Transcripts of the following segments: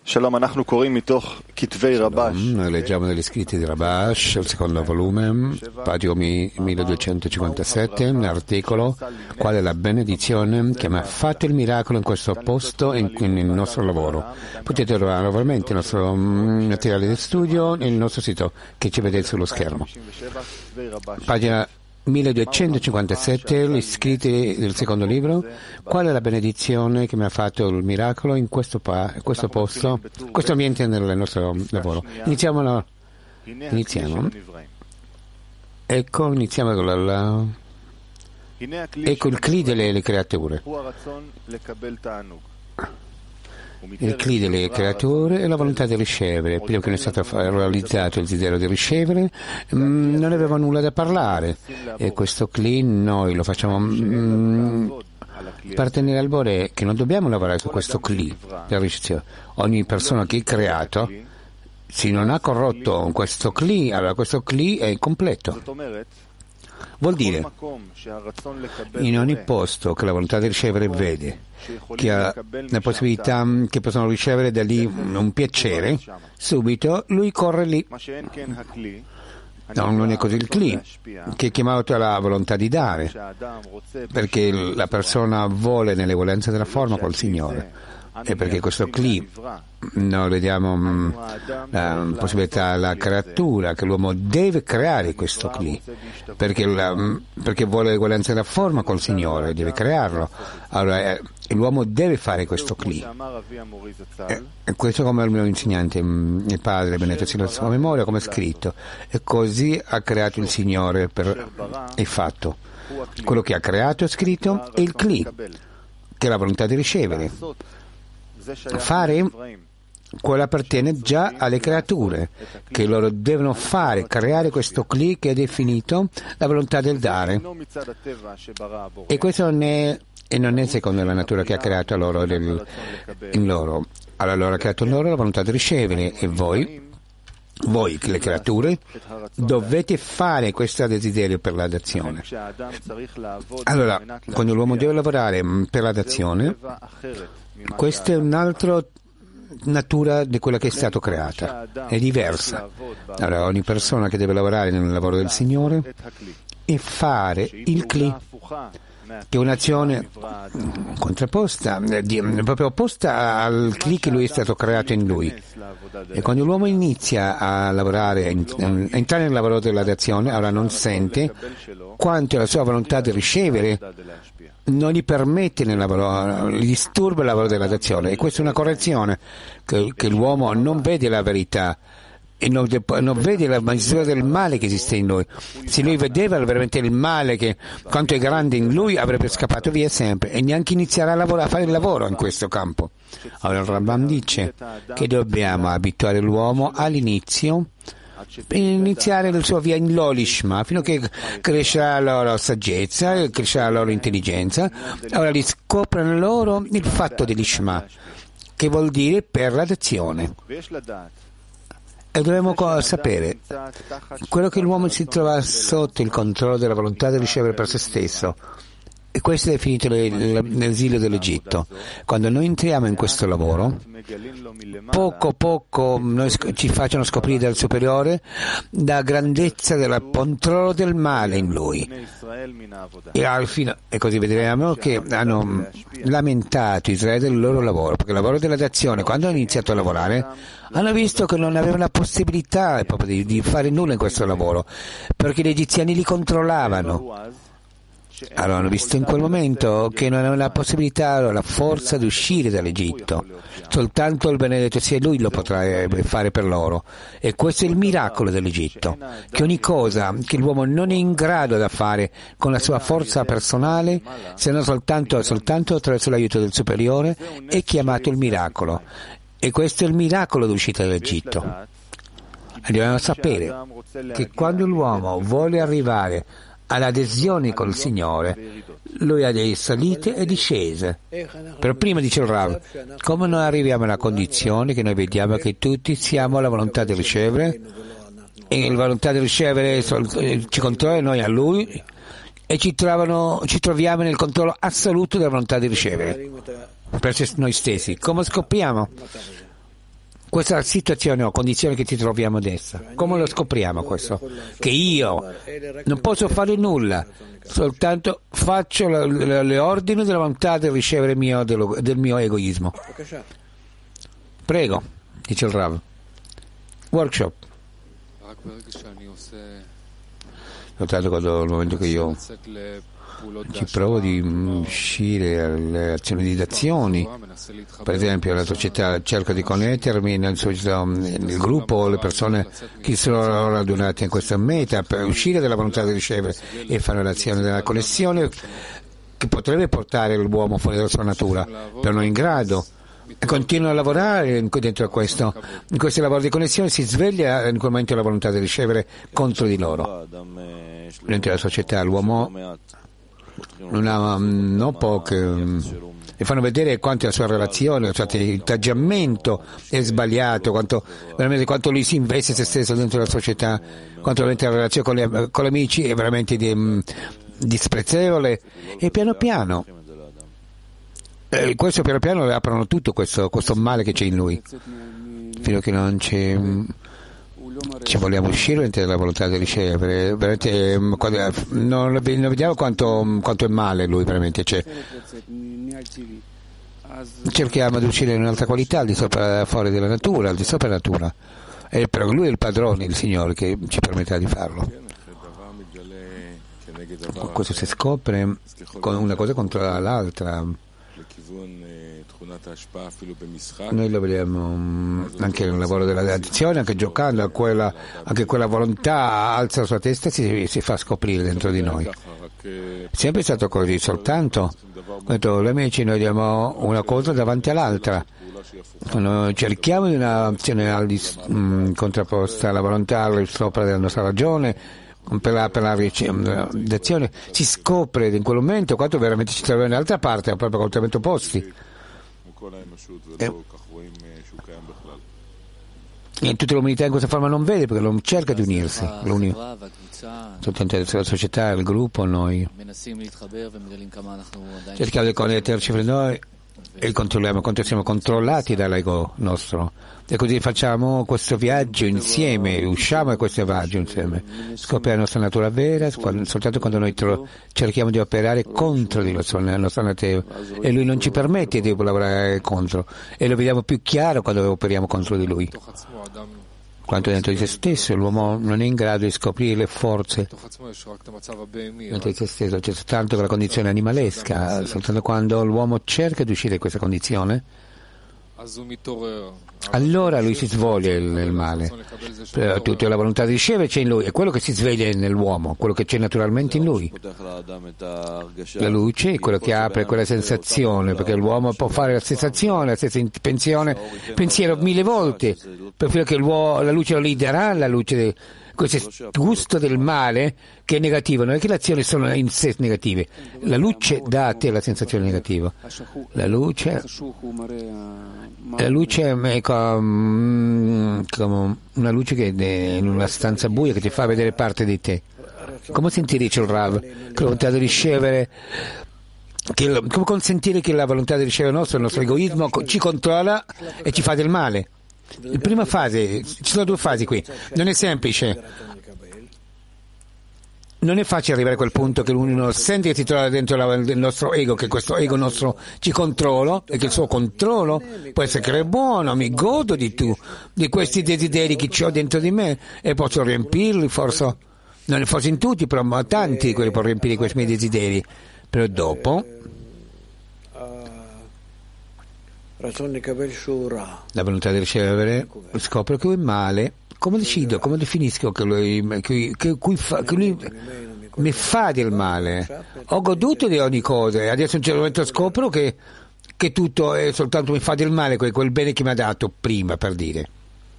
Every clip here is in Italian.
Noi leggiamo negli scritti di Rabash, il secondo volume, pagina 1257, un articolo, qual è la benedizione che mi ha fatto il miracolo in questo posto e nel nostro lavoro. Potete trovare veramente il nostro materiale di studio nel nostro sito che ci vedete sullo schermo. Pagina 1257, gli scritti del secondo libro, qual è la benedizione che mi ha fatto il miracolo in questo posto, questo ambiente nel nostro lavoro. Iniziamo. Ecco il cli delle creature. Il cli delle creature è la volontà di ricevere. Prima che non è stato realizzato il desiderio di ricevere, non aveva nulla da parlare. E questo cli noi lo facciamo appartenere al Bore, che non dobbiamo lavorare su questo cli della ricezione. Ogni persona che è creato, se non ha corrotto questo cli, allora questo cli è incompleto. Vuol dire, in ogni posto che la volontà di ricevere vede che ha la possibilità che possono ricevere da lì un piacere, subito lui corre lì. No, non è così il cli, che è chiamato la volontà di dare, perché la persona vuole nelle volenze della forma col Signore. E perché questo cli noi le diamo la possibilità alla creatura che l'uomo deve creare questo cli perché vuole l'eguaglianza della forma col Signore, deve crearlo. Allora l'uomo deve fare questo cli, e questo come il mio insegnante, il padre Benedetto sia la sua memoria, come è scritto, e così ha creato il Signore è fatto. Quello che ha creato è scritto è il cli, che è la volontà di ricevere. Fare, quello appartiene già alle creature, che loro devono fare, creare questo cli che è definito la volontà del dare. E questo non è secondo la natura che ha creato loro in loro. Allora loro ha creato in loro la volontà di ricevere, e voi le creature dovete fare questo desiderio per la dazione. Allora, quando l'uomo deve lavorare per la dazione, questa è un'altra natura di quella che è stata creata, è diversa. Allora ogni persona che deve lavorare nel lavoro del Signore e fare il cli, che è un'azione contrapposta, proprio opposta al cli che lui è stato creato in lui. E quando l'uomo inizia a lavorare, a entrare nel lavoro della dazione, allora non sente quanto la sua volontà di ricevere non gli permette nel lavoro, gli disturba il lavoro della dazione. E questa è una correzione, che l'uomo non vede la verità e non vede la misura del male che esiste in lui. Se lui vedeva veramente il male, quanto è grande in lui, avrebbe scappato via sempre e neanche inizierà a fare il lavoro in questo campo. Allora il Rambam dice che dobbiamo abituare l'uomo all'inizio, per iniziare la sua via in l'olishma, fino a che crescerà la loro saggezza, crescerà la loro intelligenza. Ora li scoprono loro il fatto dell'ishma, che vuol dire per la dazione. E dobbiamo sapere quello che l'uomo si trova sotto il controllo della volontà di ricevere per se stesso. E questo è definito l'esilio dell'Egitto. Quando noi entriamo in questo lavoro, poco poco noi ci facciano scoprire dal superiore la grandezza del controllo del male in lui. E così vedremo che hanno lamentato Israele del loro lavoro, perché il lavoro della dazione, quando hanno iniziato a lavorare, hanno visto che non avevano la possibilità proprio di fare nulla in questo lavoro, perché gli egiziani li controllavano. Allora hanno visto in quel momento che non avevano la possibilità, la forza di uscire dall'Egitto. Soltanto il Benedetto sia lui lo potrà fare per loro. E questo è il miracolo dell'Egitto, che ogni cosa che l'uomo non è in grado da fare con la sua forza personale, se non soltanto attraverso l'aiuto del superiore, è chiamato il miracolo. E questo è il miracolo d'uscita dall'Egitto. E dobbiamo sapere che quando l'uomo vuole arrivare all'adesione col Signore, lui ha delle salite e discese. Però prima dice il Rav, come noi arriviamo alla condizione che noi vediamo che tutti siamo alla volontà di ricevere, e la volontà di ricevere ci controlla noi a lui, e ci troviamo nel controllo assoluto della volontà di ricevere per noi stessi. Come scopriamo? questa situazione o condizione che ci troviamo adesso. Come lo scopriamo questo? Che io non posso fare nulla, soltanto faccio le ordini della volontà del ricevere del mio egoismo. Prego, dice il Rav. Workshop. Soltanto quando nel momento che io ci provo di uscire alle azioni di azioni, per esempio la società cerca di connettermi nel gruppo, le persone che sono radunate in questa meta per uscire dalla volontà di ricevere e fare l'azione della connessione che potrebbe portare l'uomo fuori dalla sua natura, però non è in grado. E continua a lavorare dentro a questo. In questo lavoro di connessione si sveglia in quel momento la volontà di ricevere contro di loro. Dentro la società l'uomo non ha poco e fanno vedere quanto la sua relazione, il suo atteggiamento è sbagliato, veramente quanto lui si investe se stesso dentro la società, quanto veramente la relazione con gli amici è veramente disprezzevole, e piano piano questo piano piano aprono tutto questo male che c'è in lui, fino a che non ci vogliamo uscire dalla volontà di ricevere. Veramente non vediamo quanto è male lui veramente c'è. Cerchiamo di uscire in un'altra qualità, al di sopra, fuori della natura, al di sopra della natura, e però lui è il padrone, il Signore, che ci permetterà di farlo. Questo si scopre con una cosa contro l'altra. Noi lo vediamo anche nel lavoro dell'addizione, anche giocando anche quella volontà alza la sua testa e si fa scoprire dentro di noi. È sempre stato così, soltanto quando gli amici noi diamo una cosa davanti all'altra, quando cerchiamo di un'azione contrapposta alla volontà al sopra della nostra ragione, per la ricezione, si scopre in quel momento quanto veramente ci troviamo dall'altra parte, proprio completamente opposti. E tutta l'umanità in questa forma non vede, perché non cerca di unirsi. Soltanto la società, il gruppo, noi cerchiamo di connetterci fra noi e controlliamo quanto siamo controllati dall'ego nostro, e così facciamo questo viaggio insieme, usciamo da questo viaggio insieme, scopriamo la nostra natura vera soltanto quando noi cerchiamo di operare contro di la nostra natura, e lui non ci permette di lavorare contro, e lo vediamo più chiaro quando operiamo contro di lui. Quanto dentro di se stesso l'uomo non è in grado di scoprire le forze dentro di se stesso, c'è soltanto la condizione animalesca. Soltanto quando l'uomo cerca di uscire da questa condizione, allora lui si sveglia nel male. Tutta la volontà di ricevere c'è in lui, è quello che si sveglia nell'uomo, quello che c'è naturalmente in lui. La luce è quello che apre quella sensazione, perché l'uomo può fare la sensazione, la stessa pensiero 1000 volte, per che la luce lo darà, la luce questo gusto del male che è negativo, non è che le azioni sono in sé negative, la luce dà a te la sensazione negativa. La luce è come una luce che è in una stanza buia che ti fa vedere parte di te. Come sentire, dice il Rav, che la volontà di ricevere, come consentire che la volontà di ricevere il nostro egoismo ci controlla e ci fa del male? La prima fase, ci sono 2 fasi qui, non è semplice, non è facile arrivare a quel punto che uno sente che si trova dentro il nostro ego, che questo ego nostro ci controlla, e che il suo controllo può essere che è buono, mi godo di questi desideri che ho dentro di me e posso riempirli, forse in tutti, però ma tanti quelli può riempire questi miei desideri, però dopo la volontà di ricevere scopro che è male. Come decido, come definisco che lui mi fa del male? Ho goduto di ogni cosa e adesso in un certo momento scopro che tutto è soltanto mi fa del male, quel bene che mi ha dato prima, per dire.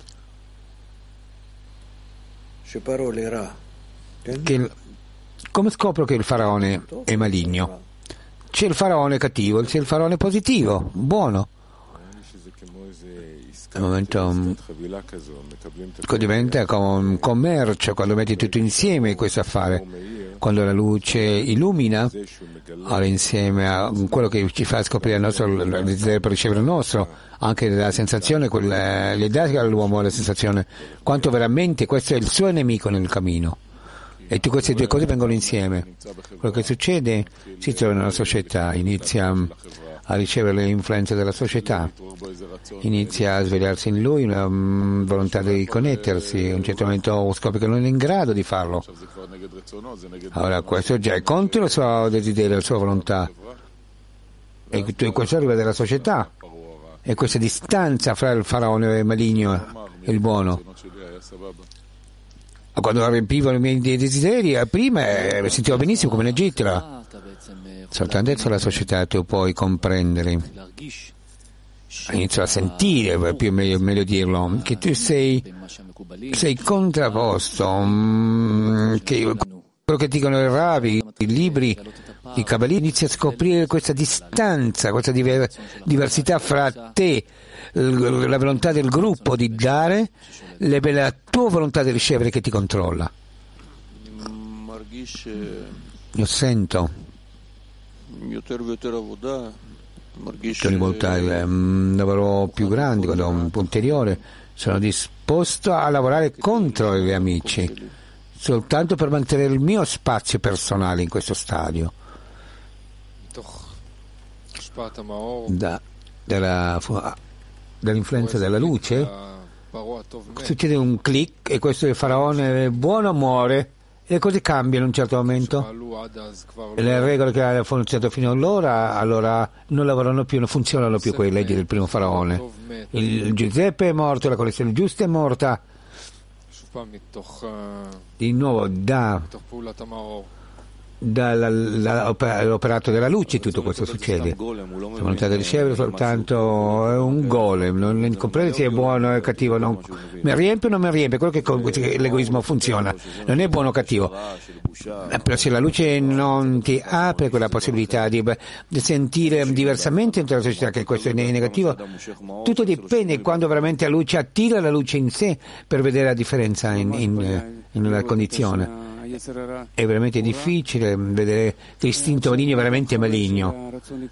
Come scopro che il faraone è maligno? C'è il faraone cattivo, c'è il faraone positivo, buono. Al momento diventa come un commercio, quando metti tutto insieme questo affare, quando la luce illumina, allora insieme a quello che ci fa scoprire il nostro il desiderio per ricevere il nostro, anche la sensazione, gli dà all'uomo la sensazione quanto veramente questo è il suo nemico nel cammino. E queste due cose vengono insieme. Quello che succede si trova nella società, inizia a ricevere le influenze della società, inizia a svegliarsi in lui una volontà di connettersi, a un certo momento scopre che non è in grado di farlo. Allora questo già è contro il suo desiderio, la sua volontà. E questo arriva dalla società. E questa distanza fra il faraone maligno e il buono. Quando riempivo i miei desideri, prima mi sentivo benissimo come in Egitto. Soltanto adesso la società tu puoi comprendere, inizio a sentire, più meglio dirlo, che tu sei contrapposto, che quello che dicono i rabi, i libri, i cabalisti, inizi a scoprire questa distanza, questa diversità fra te, la volontà del gruppo di dare, la tua volontà di ricevere che ti controlla. Io sento che ogni volta un lavoro più grande, quando un ulteriore, sono disposto a lavorare contro gli amici, soltanto per mantenere il mio spazio personale in questo stadio. Dall'influenza della luce succede un click e questo è il faraone buono muore. Le cose cambiano in un certo momento. Le regole che hanno funzionato fino allora non lavorano più, non funzionano più quelle leggi del primo faraone. Il Giuseppe è morto, la collezione giusta è morta. Di nuovo dall'operato della luce tutto questo succede. La volontà di ricevere soltanto è un golem, non comprende se è buono o cattivo, non mi riempie o non mi riempie, quello che l'egoismo funziona, non è buono o cattivo, però se la luce non ti apre quella possibilità di sentire diversamente dentro la società che questo è negativo, tutto dipende quando veramente la luce attira la luce in sé per vedere la differenza in una condizione. È veramente difficile vedere l'istinto maligno è veramente maligno.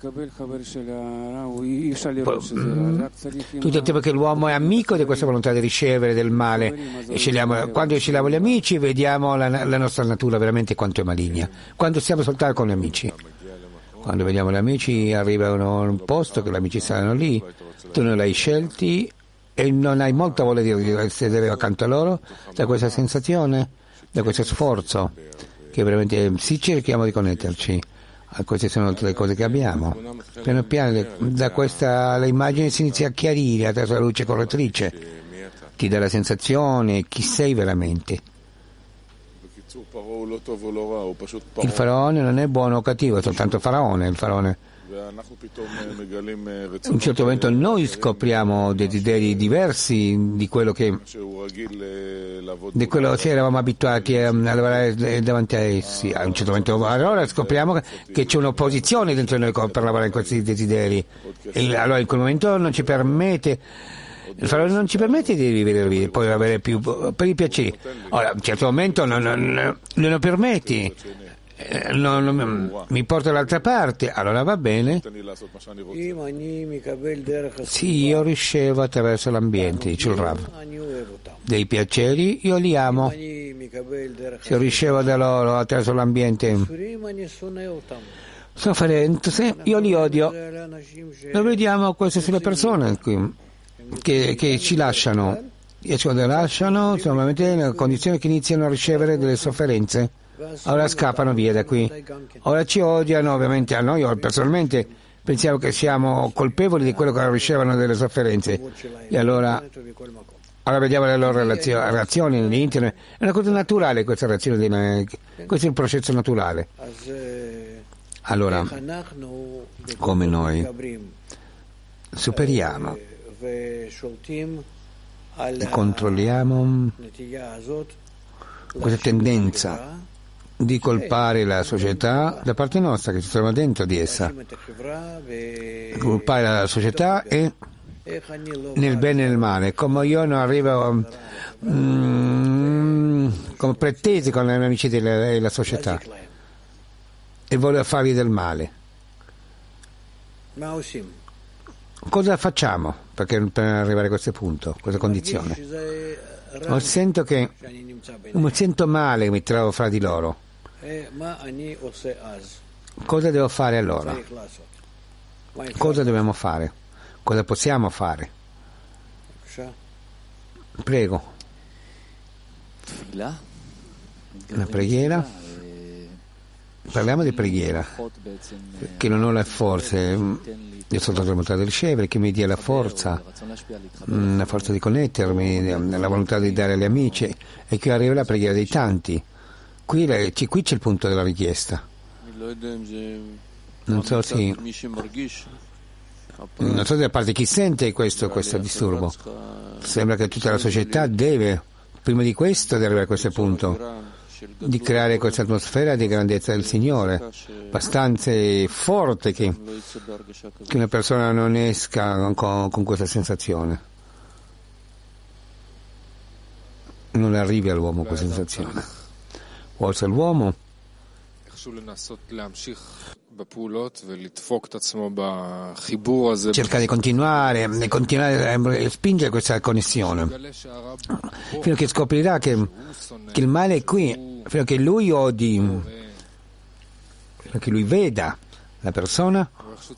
Tutto il tempo che l'uomo è amico di questa volontà di ricevere del male, e quando scegliamo gli amici vediamo la nostra natura veramente quanto è maligna. Quando siamo soltanto con gli amici, quando vediamo gli amici arrivano a un posto che gli amici saranno lì, tu non li hai scelti e non hai molta voglia di sedere accanto a loro, da questa sensazione, da questo sforzo, che veramente sì, cerchiamo di connetterci. Queste sono tutte le cose che abbiamo. Piano piano da questa l'immagine si inizia a chiarire attraverso la luce correttrice, ti dà la sensazione chi sei veramente. Il faraone non è buono o cattivo, è soltanto faraone, il faraone. In un certo momento noi scopriamo desideri diversi di quello che eravamo abituati a lavorare davanti a essi. A un certo momento allora scopriamo che c'è un'opposizione dentro noi per lavorare in questi desideri, e allora in quel momento non ci permette, il faraone non ci permette di vivere, poi avere più per i piaceri. Ora, a un certo momento non lo permetti, mi porta dall'altra parte, allora va bene. Sì, io ricevo attraverso l'ambiente, dice il Rav, dei piaceri, io li amo. Se io ricevo da loro attraverso l'ambiente sofferenze, io li odio. Lo vediamo queste sulle persone qui che ci lasciano, sono veramente nella condizione che iniziano a ricevere delle sofferenze. Ora scappano via da qui, ora ci odiano, ovviamente a noi personalmente pensiamo che siamo colpevoli di quello che ricevono delle sofferenze, e allora vediamo le loro reazioni nell'internet. È una cosa naturale questa reazione, questo è un processo naturale. Allora come noi superiamo e controlliamo questa tendenza di colpare la società da parte nostra che si trova dentro di essa, colpare la società e nel bene e nel male, come io non arrivo come pretesi con gli amici della società e voglio fargli del male. Cosa facciamo per arrivare a questo punto, a questa condizione? Sento male che mi trovo fra di loro. Cosa devo fare allora? Cosa dobbiamo fare? Cosa possiamo fare? Prego. La preghiera? Parliamo di preghiera, che non ho le forze, io sono la volontà di ricevere, che mi dia la forza di connettermi, la volontà di dare agli amici, e qui arriva la preghiera dei tanti. Qui c'è il punto della richiesta. Non so se da parte chi sente questo disturbo. Sembra che tutta la società deve, prima di questo, di arrivare a questo punto, di creare questa atmosfera di grandezza del Signore, abbastanza forte che una persona non esca con questa sensazione, non arrivi all'uomo questa sensazione. Forse l'uomo cerca di continuare a spingere questa connessione fino a che scoprirà che il male è qui, fino a che lui odi, fino a che lui veda la persona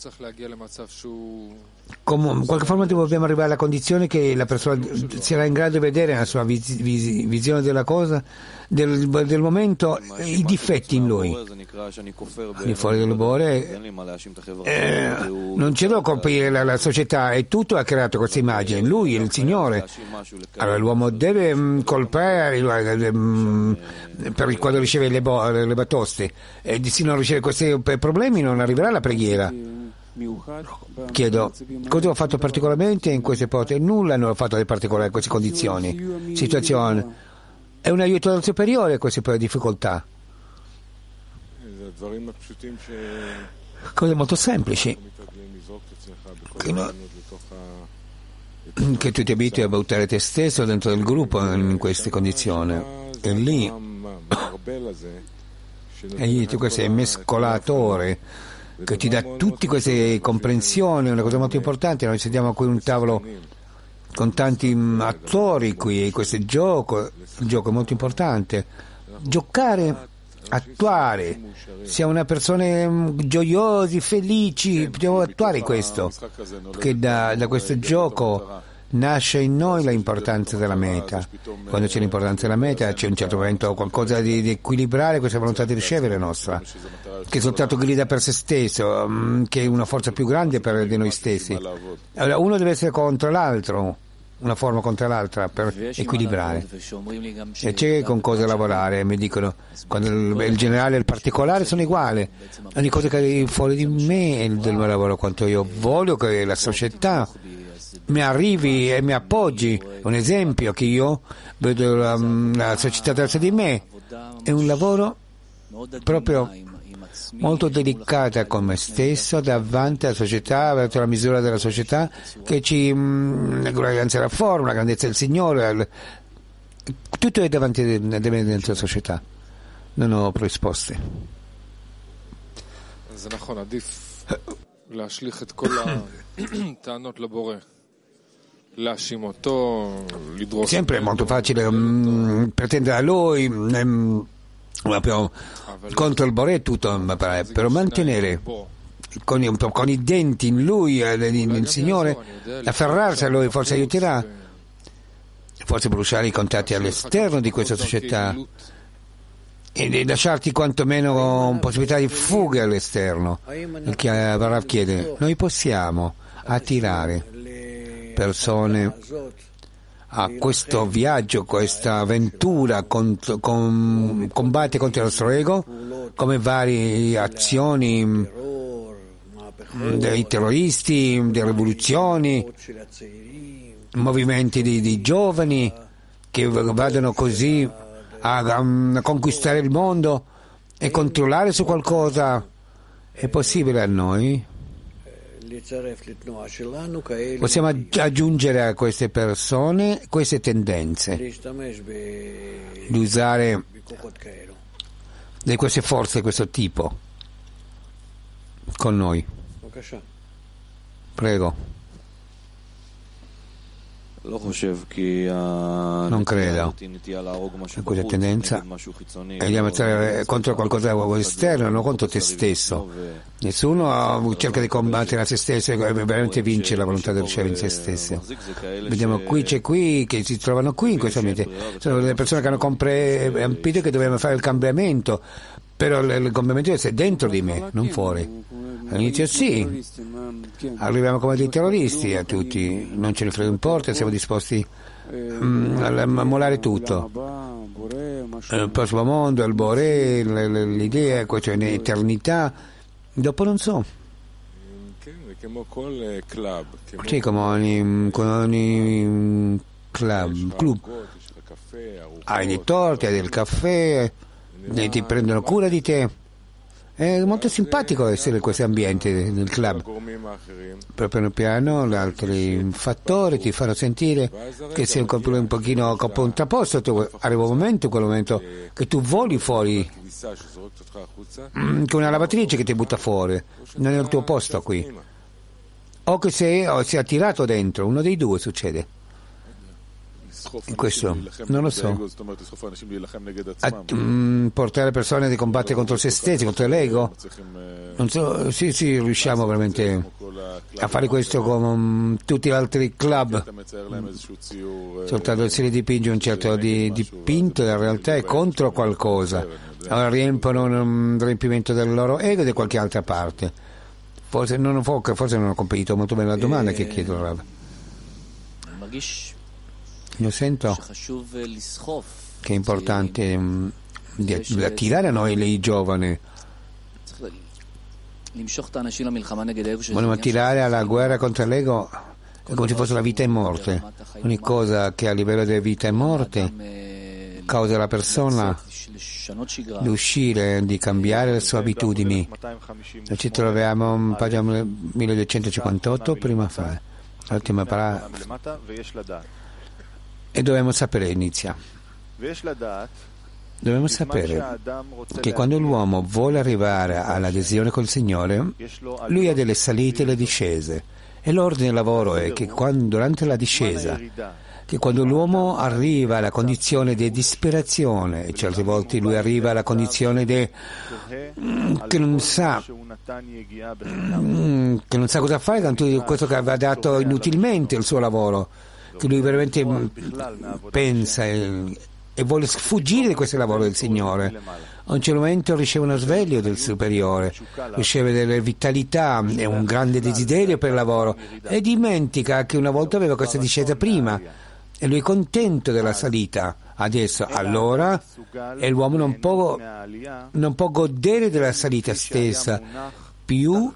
come in qualche forma dobbiamo arrivare alla condizione che la persona sarà in grado di vedere nella sua visione della cosa, del momento, i difetti in lui. Quindi fuori del Bore non ce l'ho colpire la società, e tutto ha creato questa immagine, lui è il Signore. Allora l'uomo deve colpire quando riceve le batoste, e se non riceve questi problemi non arriverà alla preghiera. Chiedo, cosa ho fatto particolarmente in queste ipotesi? Nulla non ho fatto di particolare in queste condizioni, situazioni. È un aiuto del superiore a queste difficoltà. Cose molto semplici che tu ti abitui a buttare te stesso dentro del gruppo in queste condizioni, e lì tu questo è mescolatore che ti dà tutte queste comprensioni. È una cosa molto importante. Noi sediamo qui un tavolo con tanti attori qui, questo il gioco è molto importante. Giocare, attuare, siamo una persona gioiosi, felici, dobbiamo attuare questo, perché da questo gioco nasce in noi l'importanza della meta. Quando c'è l'importanza della meta c'è un certo momento qualcosa di equilibrare questa volontà di ricevere nostra, che soltanto grida per se stesso, che è una forza più grande di noi stessi. Allora uno deve essere contro l'altro, una forma contro l'altra per equilibrare, e c'è con cosa lavorare. Mi dicono, quando il generale e il particolare sono uguali, ogni cosa che è fuori di me è del mio lavoro, quanto io voglio che la società mi arrivi e mi appoggi. Un esempio che io vedo la società verso di me è un lavoro proprio molto delicata con me stesso davanti alla società, verso la misura della società, che la grandezza della forma, la grandezza del Signore, tutto è davanti dentro la società. Non ho risposte. Sempre è molto facile pretendere a lui contro il Boré tutto, però mantenere con i denti in lui, il Signore, afferrarsi a lui forse aiuterà, forse bruciare i contatti all'esterno di questa società e lasciarti quantomeno possibilità di fuga all'esterno. Il che Barav chiede, noi possiamo attirare persone a questo viaggio, questa avventura, combatte contro il nostro ego, come varie azioni dei terroristi, delle rivoluzioni, movimenti di giovani che vadano così a conquistare il mondo e controllare su qualcosa. È possibile a noi Possiamo aggiungere a queste persone queste tendenze di usare di queste forze di questo tipo con noi. Prego. Non credo che questa tendenza è di ammazzare contro qualcosa di esterno, non contro te stesso. Nessuno cerca di combattere a se stesso e veramente vince la volontà di ricevere in se stesso. Vediamo c'è qui che si trovano qui in questo ambiente. Sono delle persone che hanno capito che dobbiamo fare il cambiamento, però il cambiamento deve essere dentro di me, non fuori. All'inizio sì, arriviamo come dei terroristi a tutti, non ce ne frega importa, siamo disposti a mollare tutto. Il prossimo mondo, il Boré, l'idea, questa è un'eternità, dopo non so. Sì, come ogni club. Hai dei torti, hai del caffè, ti prendono cura di te. È molto simpatico essere in questo ambiente del club. Però piano piano gli altri fattori ti fanno sentire che sei un pochino contrapposto. Arriva un momento, in quel momento, che tu voli fuori con una lavatrice che ti butta fuori. Non è il tuo posto qui. O che sei attirato dentro, uno dei due succede. Questo non lo so. Portare persone a combattere contro se stessi, contro l'ego, non so. Sì, riusciamo veramente a fare questo con tutti gli altri club, soltanto se li dipinge un certo dipinto, la realtà è contro qualcosa, allora riempiono un riempimento del loro ego da qualche altra parte. Forse non ho capito molto bene la domanda che chiedo, Rav. Io sento che è importante attirare a noi i giovani. Vogliamo attirare alla guerra contro l'ego come se fosse la vita e morte. Ogni cosa che a livello di vita e morte causa alla persona di uscire, di cambiare le sue abitudini. Noi ci troviamo in pagina 1258, prima fare l'ultima paragrafo. E dobbiamo sapere, inizia. Dobbiamo sapere che quando l'uomo vuole arrivare all'adesione col Signore, lui ha delle salite e le discese. E l'ordine del lavoro è che durante la discesa, che quando l'uomo arriva alla condizione di disperazione, e certe volte lui arriva alla condizione che non sa cosa fare con questo che aveva dato inutilmente il suo lavoro, che lui veramente pensa e vuole fuggire di questo lavoro del Signore. A un certo momento riceve uno sveglio del superiore, riceve delle vitalità e un grande desiderio per il lavoro e dimentica che una volta aveva questa discesa prima e lui è contento della salita adesso. Allora e l'uomo non può godere della salita stessa più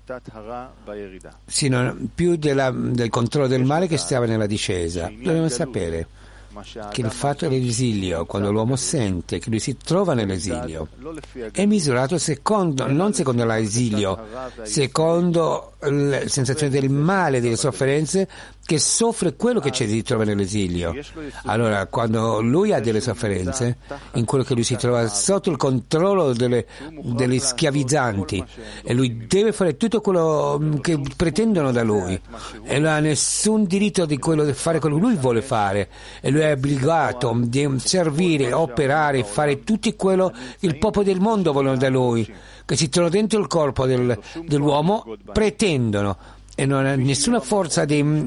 del controllo del male che stava nella discesa. Dobbiamo sapere che il fatto dell'esilio, quando l'uomo sente che lui si trova nell'esilio, è misurato non secondo l'esilio, secondo la sensazione del male, delle sofferenze che soffre quello che si trova nell'esilio. Allora, quando lui ha delle sofferenze, in quello che lui si trova sotto il controllo delle schiavizzanti, e lui deve fare tutto quello che pretendono da lui, e lui ha nessun diritto di fare quello che lui vuole fare, e lui è obbligato di servire, operare, fare tutto quello che il popolo del mondo vogliono da lui, che si trovano dentro il corpo dell'uomo, pretendono, e non ha nessuna forza di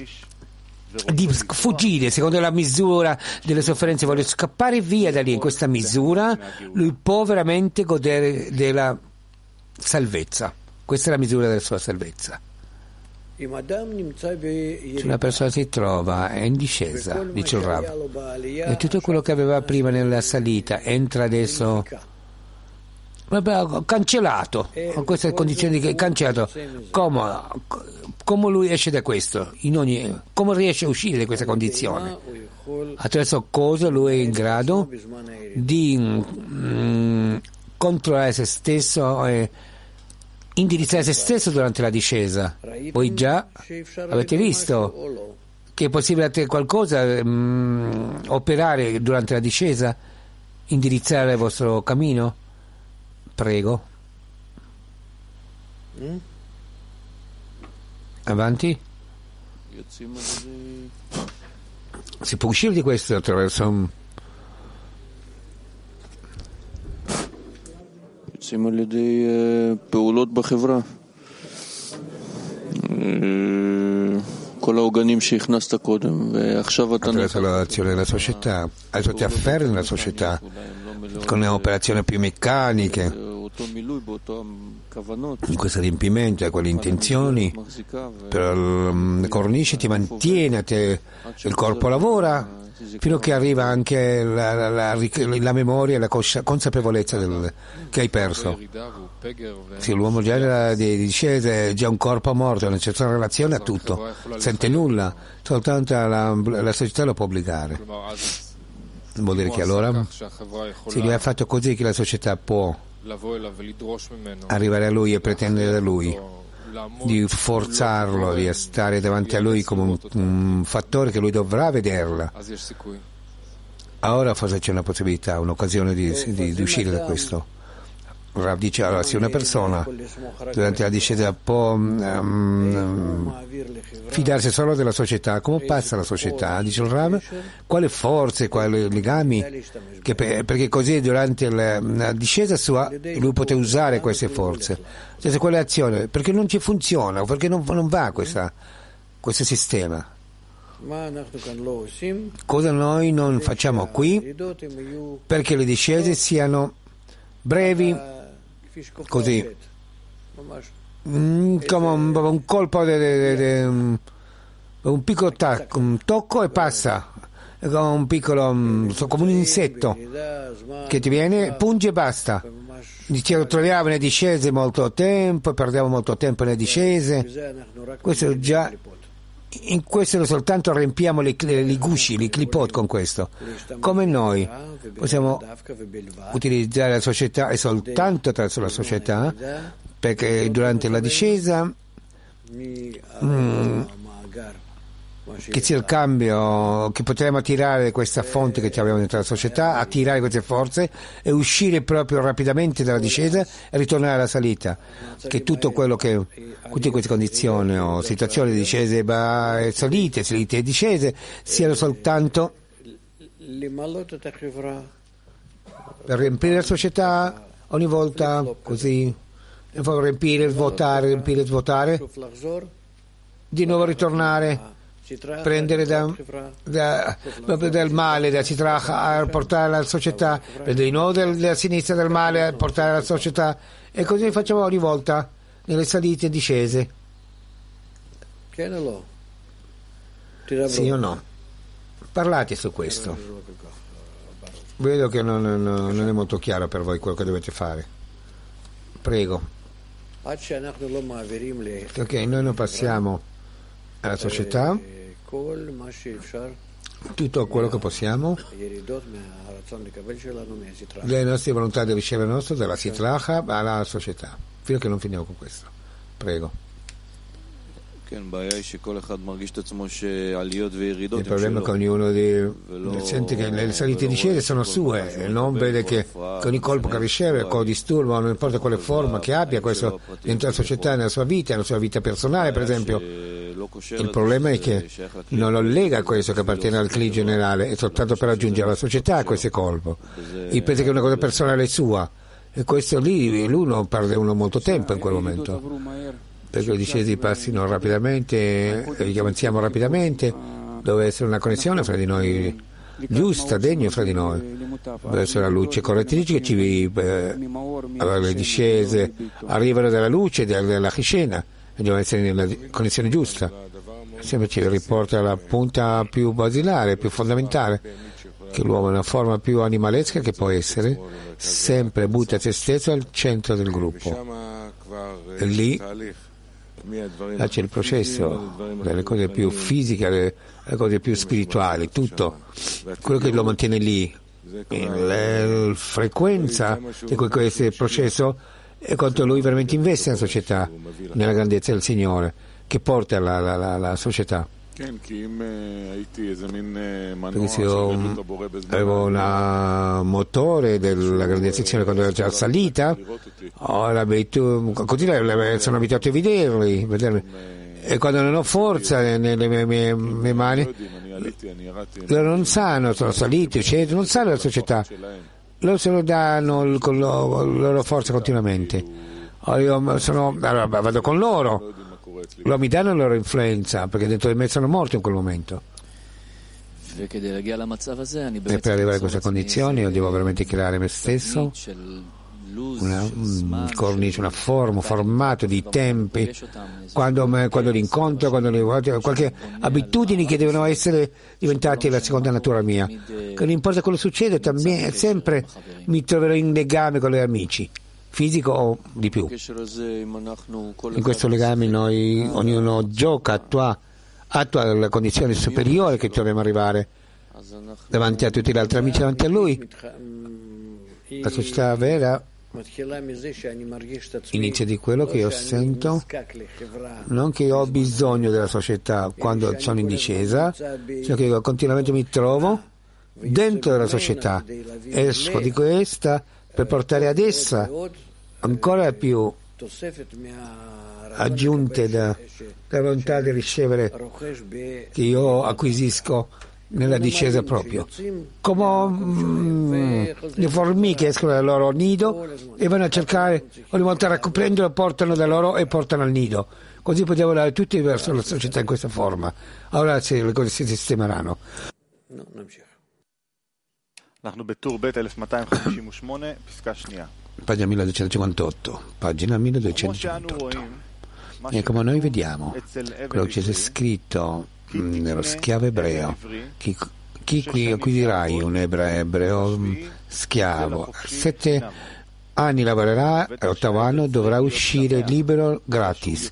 fuggire secondo la misura delle sofferenze, vuole scappare via da lì. In questa misura lui può veramente godere della salvezza. Questa è la misura della sua salvezza. Se una persona si trova in discesa, dice il Rav, e tutto quello che aveva prima nella salita entra adesso cancellato, con queste condizioni cancellato. Come lui esce da questo? Come riesce a uscire da questa condizione? Attraverso cosa lui è in grado di controllare se stesso indirizzare se stesso durante la discesa. Voi già avete visto che è possibile qualcosa operare durante la discesa, indirizzare il vostro cammino? Prego. Avanti. Si può uscire di questo attraverso יוצאים על ידי פעולות בחברה. כל העוגנים שהכנסת קודם, ועכשיו אתה... attraverso l'azione della società, adesso ti afferri nella società con le operazioni più meccaniche, in questo riempimento e quelle intenzioni, però cornisce, ti mantiene, il corpo lavora fino a che arriva anche la memoria e la consapevolezza che hai perso. Se l'uomo già di discesa è già un corpo morto, non c'è una relazione a tutto, sente nulla, soltanto la società lo può obbligare. Vuol dire che allora se lui ha fatto così che la società può arrivare a lui e pretendere da lui di forzarlo, di stare davanti a lui come un fattore che lui dovrà vederla. Ora forse c'è una possibilità, un'occasione di uscire da questo. Rav dice, allora, se una persona durante la discesa può fidarsi solo della società, come passa la società? Dice il Rav, quali forze, quali legami, perché così durante la discesa sua lui potrà usare queste forze, cioè quelle azioni, perché non ci funziona, perché non va questo sistema. Cosa noi non facciamo qui perché le discese siano brevi, così come un colpo un piccolo tocco e passa, come un piccolo, come un insetto che ti viene, punge e basta. Ci troviamo nelle discese molto tempo, perdiamo molto tempo nelle discese, questo già, in questo soltanto riempiamo i gusci, i clipot con questo. Come noi possiamo utilizzare la società e soltanto attraverso la società, perché durante la discesa che sia il cambio, che potremo attirare questa fonte che abbiamo dentro la società, attirare queste forze e uscire proprio rapidamente dalla discesa e ritornare alla salita, che tutto quello che tutte queste condizioni o situazioni di discese e salite e discese siano soltanto per riempire la società ogni volta, così riempire, svuotare, di nuovo ritornare, prendere dal male, da Sitracha, a portare alla società, prendere di nuovo dalla sinistra del male a portare alla società, e così facciamo ogni volta nelle salite e discese. Sì o no? Parlate su questo. Vedo che non è molto chiaro per voi quello che dovete fare. Prego. Ok, noi non passiamo alla società tutto quello che possiamo, le nostre volontà di ricevere nostro dalla Sitracha alla società, fino a che non finiamo con questo. Prego. Il problema è che ognuno sente che le salite e discese sono sue e non vede che ogni colpo che riceve, con disturbo, non importa quale forma che abbia, questo dentro la società, nella sua vita personale, per esempio. Il problema è che non lo lega a questo che appartiene al Kli generale, è soltanto per raggiungere la società questo colpo. E pensa che è una cosa personale sua, e questo lì l'uno perde molto tempo in quel momento. Perché le discese passino rapidamente, avanziamo rapidamente, deve essere una connessione fra di noi giusta, degna fra di noi, deve essere la luce correttrice che le discese arrivano dalla luce, dalla Chishena, e deve essere nella connessione giusta. Sempre ci riporta alla punta più basilare, più fondamentale, che l'uomo è una forma più animalesca che può essere, sempre butta se stesso al centro del gruppo. E lì c'è il processo delle cose più fisiche, le cose più spirituali, tutto quello che lo mantiene lì, la frequenza di questo processo e quanto lui veramente investe nella società, nella grandezza del Signore, che porta la società. Perché se io avevo un motore della grandezza del Signore quando era già salita, così sono abituato a vederli. E quando non ho forza nelle mie mani, loro non sanno, sono saliti, scendi, non sanno la società, loro se lo danno con la loro forza continuamente. Allora vado con loro mi danno la loro influenza, perché dentro di me sono morto in quel momento. E per arrivare a questa condizione io devo veramente creare me stesso una cornice, una forma, un formato di tempi, quando li incontro, qualche abitudini che devono essere diventate la seconda natura mia, che non importa quello succede, sempre mi troverò in legame con gli amici, fisico o di più. In questo legame ognuno gioca, attua la condizione superiore che dobbiamo arrivare davanti a tutti gli altri amici, davanti a lui. La società vera inizia di quello che io sento, non che io ho bisogno della società quando sono in discesa, sino che io continuamente mi trovo dentro la società, esco di questa per portare ad essa ancora più aggiunte da volontà di ricevere che io acquisisco nella discesa proprio, come le formiche escono dal loro nido e vanno a cercare, ogni volta prendono, portano da loro e portano al nido, così possiamo andare tutti verso la società in questa forma. Ora le cose si sistemeranno. Pagina 1258, pagina 1258. E come noi vediamo quello che c'è scritto nello schiavo ebreo, chi qui acquisirai un ebreo schiavo, 7 anni lavorerà, all'8º anno dovrà uscire libero gratis.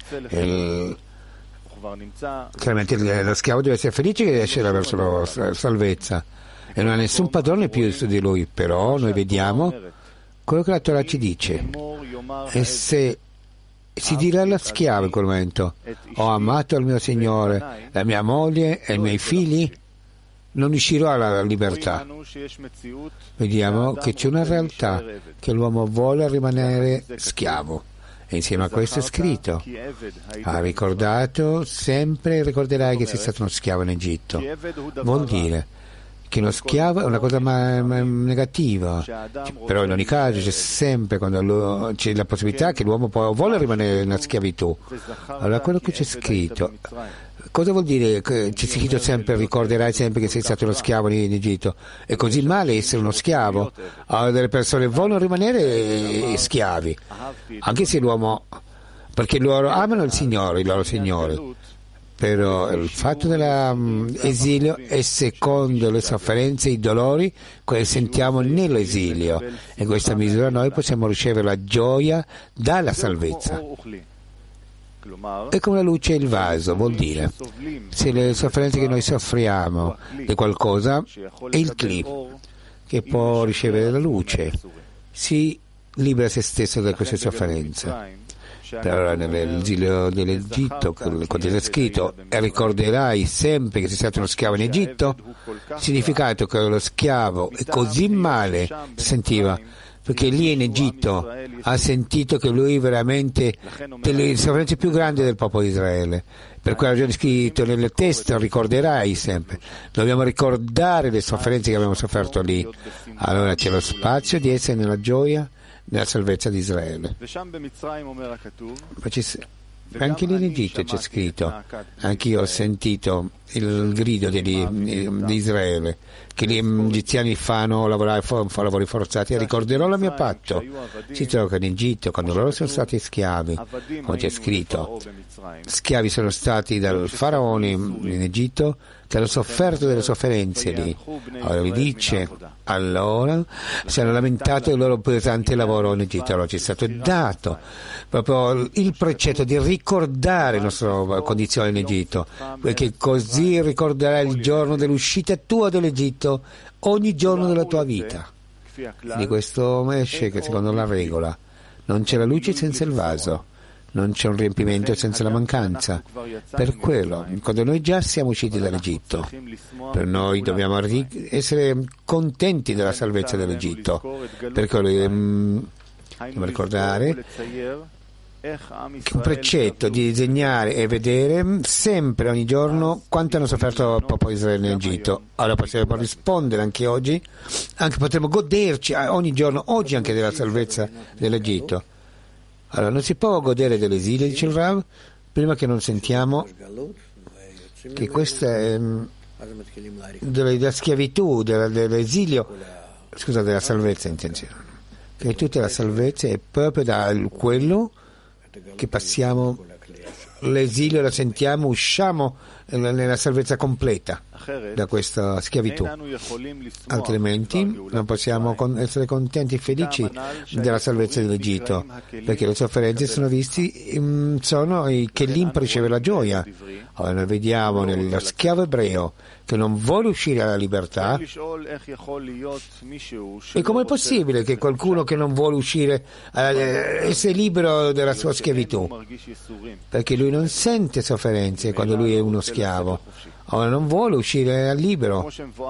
Chiaramente lo schiavo deve essere felice che esce verso la salvezza e non ha nessun padrone più su di lui, però noi vediamo quello che la Torah ci dice, e se si dirà allo schiavo in quel momento: ho amato il mio Signore, la mia moglie e i miei figli, non uscirò alla libertà. Vediamo che c'è una realtà che l'uomo vuole rimanere schiavo, e insieme a questo è scritto: ha ricordato sempre, ricorderai che sei stato uno schiavo in Egitto. Vuol dire che uno schiavo è una cosa negativa, però in ogni caso c'è sempre, quando c'è la possibilità che l'uomo vuole rimanere in schiavitù. Allora quello che c'è scritto, cosa vuol dire che c'è scritto sempre: ricorderai sempre che sei stato uno schiavo in Egitto? È così male essere uno schiavo? Allora, delle persone vogliono rimanere schiavi, anche se l'uomo, perché loro amano il Signore, il loro Signore. Però il fatto dell'esilio è secondo le sofferenze e i dolori che sentiamo nell'esilio, e in questa misura noi possiamo ricevere la gioia dalla salvezza. È come la luce e il vaso, vuol dire, se le sofferenze che noi soffriamo di qualcosa è il cli che può ricevere la luce, si libera se stesso da queste sofferenze. Però nell'esilio dell'Egitto, quando è scritto e ricorderai sempre che sei stato uno schiavo in Egitto, il significato che lo schiavo è così male sentiva, perché lì in Egitto ha sentito che lui veramente delle sofferenze più grandi del popolo di Israele. Per quella ragione è scritto nel testo: ricorderai sempre. Dobbiamo ricordare le sofferenze che abbiamo sofferto lì. Allora c'è lo spazio di essere nella gioia, nella salvezza di Israele. Anche lì in Egitto c'è scritto, anch'io ho sentito il grido di Israele, che gli egiziani fanno lavori forzati, e ricorderò il mio patto. Si trova in Egitto, quando loro sono stati schiavi, come c'è scritto, schiavi sono stati dal faraone in Egitto, che hanno sofferto delle sofferenze lì. Allora vi dice, allora si hanno lamentato del loro pesante lavoro in Egitto. Allora ci è stato dato proprio il precetto di ricordare la nostra condizione in Egitto, perché così ricorderai il giorno dell'uscita tua dall'Egitto ogni giorno della tua vita. Di questo esce che secondo la regola Non c'è la luce senza il vaso, non c'è un riempimento senza la mancanza. Per quello, quando noi già siamo usciti dall'Egitto, per noi dobbiamo essere contenti della salvezza dell'Egitto, perché dobbiamo ricordare che un precetto di disegnare e vedere sempre, ogni giorno, quanto hanno sofferto il popolo di Israele in Egitto. Allora possiamo rispondere anche oggi, anche potremo goderci ogni giorno, oggi anche della salvezza dell'Egitto. Allora non si può godere dell'esilio, dice il Rav, prima che non sentiamo che questa è della schiavitù, dell'esilio, scusa, della salvezza, intenzione. Che tutta la salvezza è proprio da quello che passiamo l'esilio, la sentiamo, usciamo nella salvezza completa da questa schiavitù. Altrimenti non possiamo essere contenti e felici della salvezza dell'Egitto, perché le sofferenze sono i kelim per ricevere la gioia. Allora noi vediamo nello schiavo ebreo che non vuole uscire alla libertà. E com'è possibile che qualcuno che non vuole uscire essere libero della sua schiavitù? Perché lui non sente sofferenze quando lui è uno schiavo. Allora non vuole uscire al libero,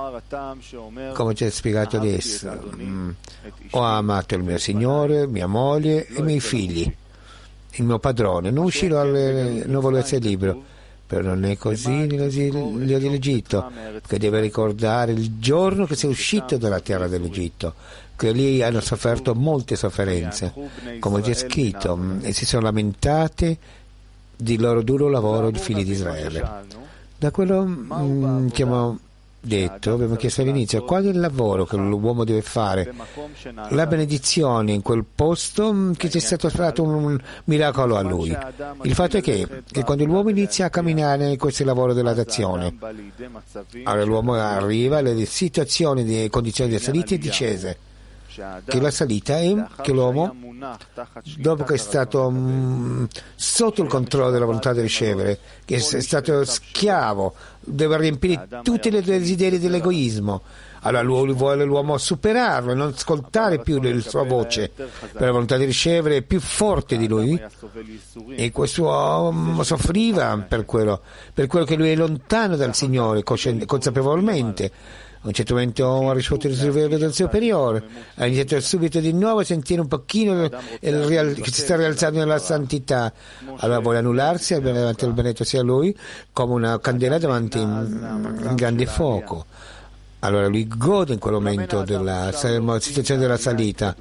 come ci è spiegato adesso. Ho amato il mio Signore, mia moglie e i miei figli, il mio padrone. Non volevo essere libero. Però non è così nell'esilio dell'Egitto, che deve ricordare il giorno che sei uscito dalla terra dell'Egitto, che lì hanno sofferto molte sofferenze, come c'è scritto, e si sono lamentate di loro duro lavoro i figli di Israele. Da quello che abbiamo chiesto all'inizio, qual è il lavoro che l'uomo deve fare? La benedizione in quel posto che c'è stato fatto un miracolo a lui. Il fatto è che quando l'uomo inizia a camminare in questo lavoro dell'adazione, allora l'uomo arriva alle situazioni di condizioni di salita e discese. Che la salita è che l'uomo, dopo che è stato sotto il controllo della volontà di ricevere, che è stato schiavo, deve riempire tutti i desideri dell'egoismo, allora lui vuole l'uomo superarlo e non ascoltare più la sua voce, per la volontà di ricevere è più forte di lui, e questo uomo soffriva per quello che lui è lontano dal Signore consapevolmente. A un certo momento ha ricevuto il risveglio del superiore, ha iniziato subito di nuovo a sentire un pochino che si sta rialzando nella santità. Allora vuole annullarsi davanti al benedetto sia lui come una candela davanti a un grande fuoco. Allora lui gode in quel momento della situazione della salita,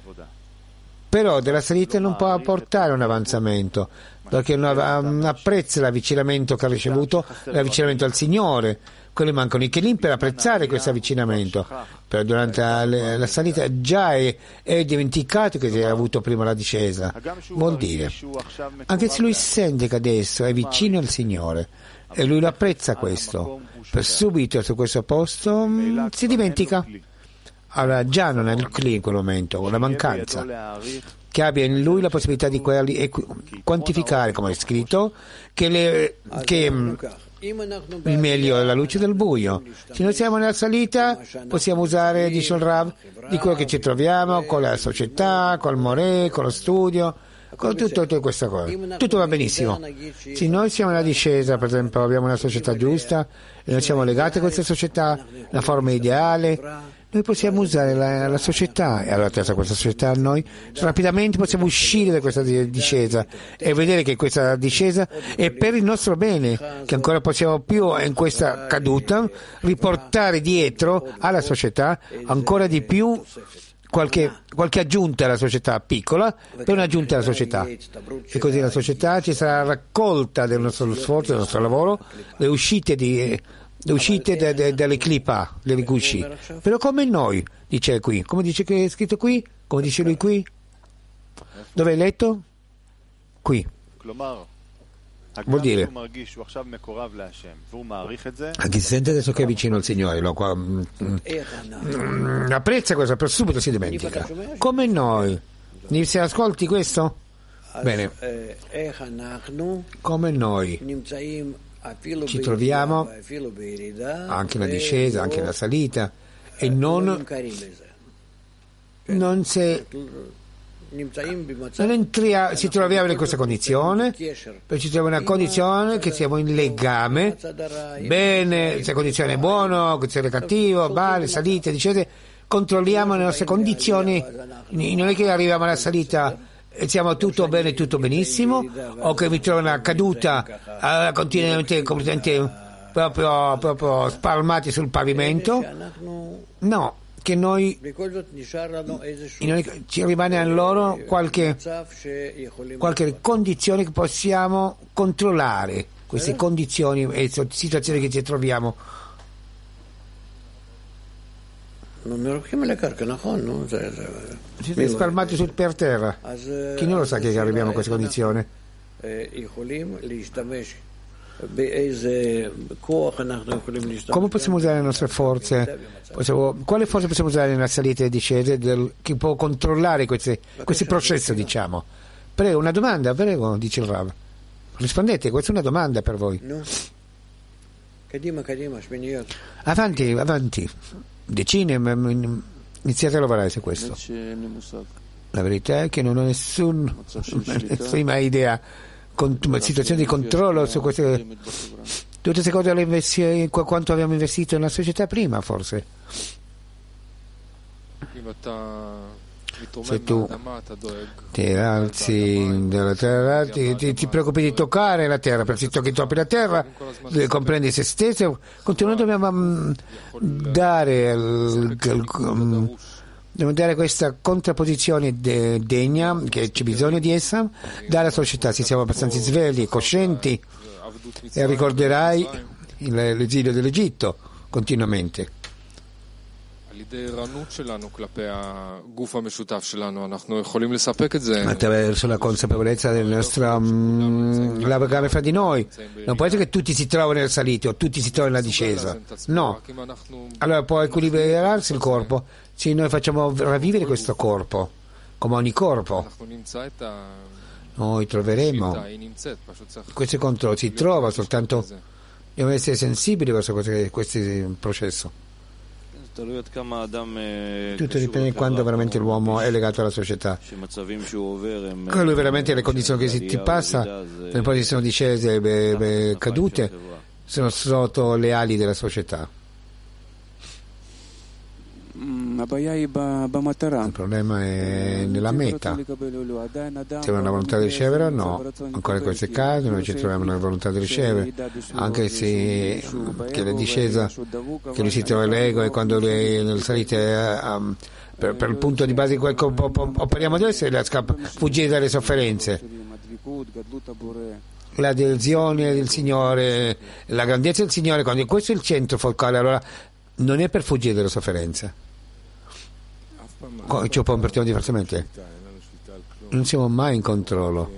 però della salita non può portare un avanzamento, perché non apprezza l'avvicinamento che ha ricevuto, l'avvicinamento al Signore. Quelli mancano i kelim per apprezzare questo avvicinamento, però durante la salita già è dimenticato che si è avuto prima la discesa. Vuol dire, anche se lui sente che adesso è vicino al Signore e lui lo apprezza questo, per subito su questo posto si dimentica. Allora già non è il kli in quel momento, la mancanza, che abbia in lui la possibilità di quantificare, come è scritto, che il meglio è la luce del buio. Se noi siamo nella salita possiamo usare, dice il Rav, di quello che ci troviamo con la società, col Morè, con lo studio, con tutto questa cosa. Tutto va benissimo. Se noi siamo nella discesa, per esempio, abbiamo una società giusta e noi siamo legati a questa società, la forma ideale, noi possiamo usare la società, e allora attraverso questa società noi rapidamente possiamo uscire da questa discesa e vedere che questa discesa è per il nostro bene, che ancora possiamo più in questa caduta riportare dietro alla società ancora di più qualche aggiunta alla società piccola per un'aggiunta alla società, e così la società ci sarà raccolta del nostro sforzo, del nostro lavoro, le uscite dalle clipa, delle gusci, però come noi, dice qui, come dice che è scritto qui, come dice lui qui, dove hai letto? Qui. Vuol dire a chi si sente adesso che è vicino al Signore apprezza questo, però subito si dimentica, come noi. Se ascolti questo? Bene, come noi ci troviamo anche nella discesa, anche nella salita, e non si ci troviamo in questa condizione, poi ci troviamo in una condizione che siamo in legame, bene, se la condizione è buona, condizione è cattiva, male, salite, discese, controlliamo le nostre condizioni, non è che arriviamo alla salita e siamo tutto bene, tutto benissimo, o che mi trovo una caduta continuamente, completamente proprio spalmati sul pavimento. No, che noi ci rimane a loro qualche condizione che possiamo controllare, queste condizioni e situazioni che ci troviamo. Siete spalmati per terra. Chi non lo sa che arriviamo a questa condizione? Come possiamo usare le nostre forze? Quale forza possiamo usare nella salita e discesa che può controllare questi processi, diciamo? Prego, una domanda, prego, dice il Rav. Rispondete, questa è una domanda per voi. Avanti, avanti. Decine, iniziate a lavorare su questo. La verità è che non ho nessuna idea, situazione di controllo su queste tutte queste cose, quanto abbiamo investito nella società prima, forse. Se tu ti alzi dalla terra, ti preoccupi di toccare la terra, perché se tocchi troppo la terra, comprendi se stesso, continuando dobbiamo dare questa contrapposizione degna, che c'è bisogno di essa, dalla società, se siamo abbastanza svegli, coscienti, e ricorderai l'esilio dell'Egitto continuamente. Attraverso la consapevolezza del nostro legame fra di noi, non può essere che tutti si trovano nella salita o tutti si trovano nella discesa, no. Allora può equilibrarsi il corpo se noi facciamo ravvivere questo corpo, come ogni corpo. Noi troveremo questo controllo, si trova, soltanto dobbiamo essere sensibili verso questo processo. Tutto dipende di quando veramente l'uomo è legato alla società. Quello veramente le condizioni che ti passa, le posizioni discese, cadute, sono sotto le ali della società. Il problema è nella meta. C'è una volontà di ricevere o no? Ancora in questi casi noi ci troviamo nella volontà di ricevere, anche se che la discesa, che lui si trova l'ego, e quando lui nel salite per il punto di base che operiamo adesso è fuggire dalle sofferenze, la direzione del Signore, la grandezza del Signore, quando questo è il centro focale, allora non è per fuggire dalle sofferenze. Ci comportiamo diversamente, non siamo mai in controllo,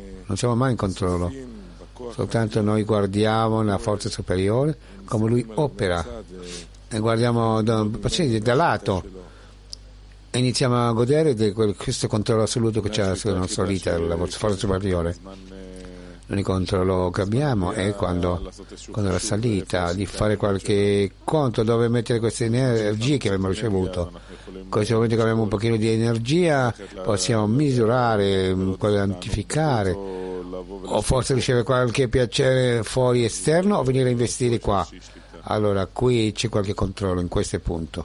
soltanto noi guardiamo la forza superiore come lui opera e guardiamo da lato e iniziamo a godere di questo controllo assoluto che c'è sulla nostra vita, la forza superiore. L'unico controllo che abbiamo è quando la salita, di fare qualche conto dove mettere queste energie che abbiamo ricevuto. In questo momento che abbiamo un pochino di energia possiamo misurare, quantificare, o forse ricevere qualche piacere fuori esterno o venire a investire qua. Allora qui c'è qualche controllo in questo punto.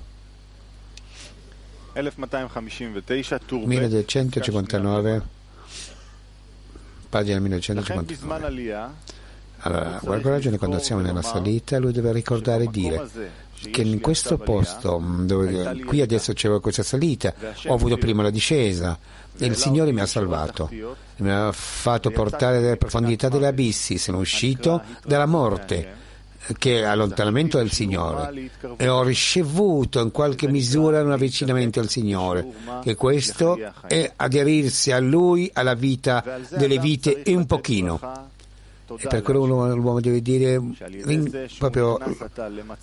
1259, pagina 1959. Allora, qualche ragione quando siamo nella salita lui deve ricordare e dire che in questo posto dove qui adesso c'è questa salita, ho avuto prima la discesa e il Signore mi ha salvato, mi ha fatto portare dalle profondità delle abissi, sono uscito dalla morte che è allontanamento del Signore e ho ricevuto in qualche misura un avvicinamento al Signore, che questo è aderirsi a Lui, alla vita delle vite e un pochino. E per quello l'uomo deve dire proprio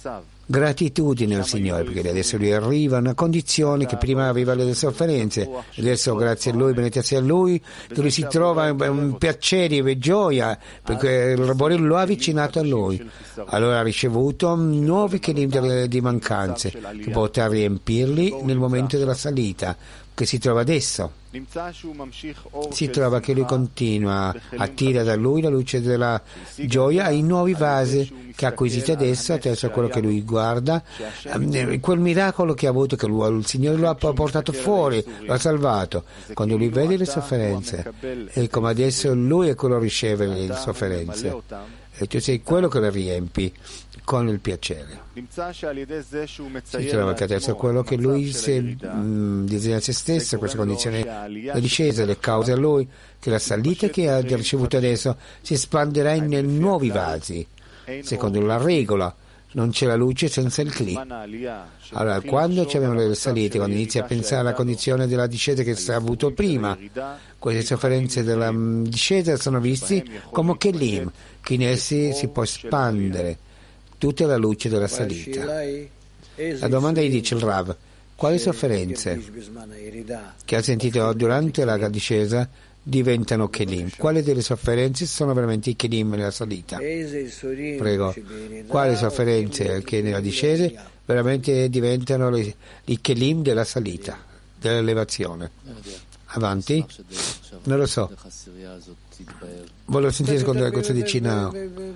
gratitudine al Signore, perché adesso lui arriva a una condizione che prima aveva le sofferenze, adesso grazie a lui, benedetto sia lui, che lui si trova in piacere e gioia, perché il Rabore lo ha avvicinato a lui. Allora ha ricevuto nuovi kelim di mancanze, che potrà riempirli nel momento della salita, che si trova adesso. Si trova che lui continua, attira da lui la luce della gioia ai nuovi vasi che ha acquisito adesso attraverso quello che lui guarda, quel miracolo che ha avuto, che il Signore lo ha portato fuori, lo ha salvato. Quando lui vede le sofferenze, e come adesso lui è quello che riceve le sofferenze, e tu sei quello che le riempi con il piacere. Si trova che adesso quello che lui disegna se stesso, questa condizione di discesa, le cause a lui, che la salita che ha ricevuto adesso si espanderà in nuovi vasi, secondo la regola. Non c'è la luce senza il cli. Allora, quando abbiamo le salite, quando inizi a pensare alla condizione della discesa che si è avuto prima, queste sofferenze della discesa sono viste come kelim, che in essi si può espandere tutta la luce della salita. La domanda gli dice il Rav: quali sofferenze che ha sentito durante la discesa diventano kelim? Quali delle sofferenze sono veramente i kelim nella salita? Prego. Quali sofferenze che nella discesa veramente diventano i kelim della salita, dell'elevazione? Avanti? Non lo so. Volevo sentire secondo cosa dici now.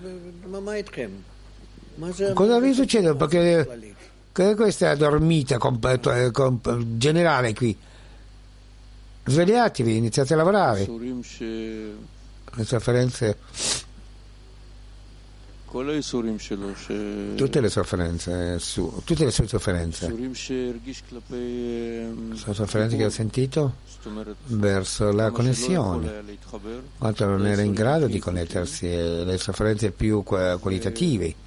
Cosa vi succede? Perché questa è dormita generale qui. Svegliatevi, iniziate a lavorare. Le sofferenze, tutte le sofferenze, tutte le sue sofferenze, sono sofferenze che ho sentito verso la connessione, quanto non era in grado di connettersi, le sofferenze più qualitative.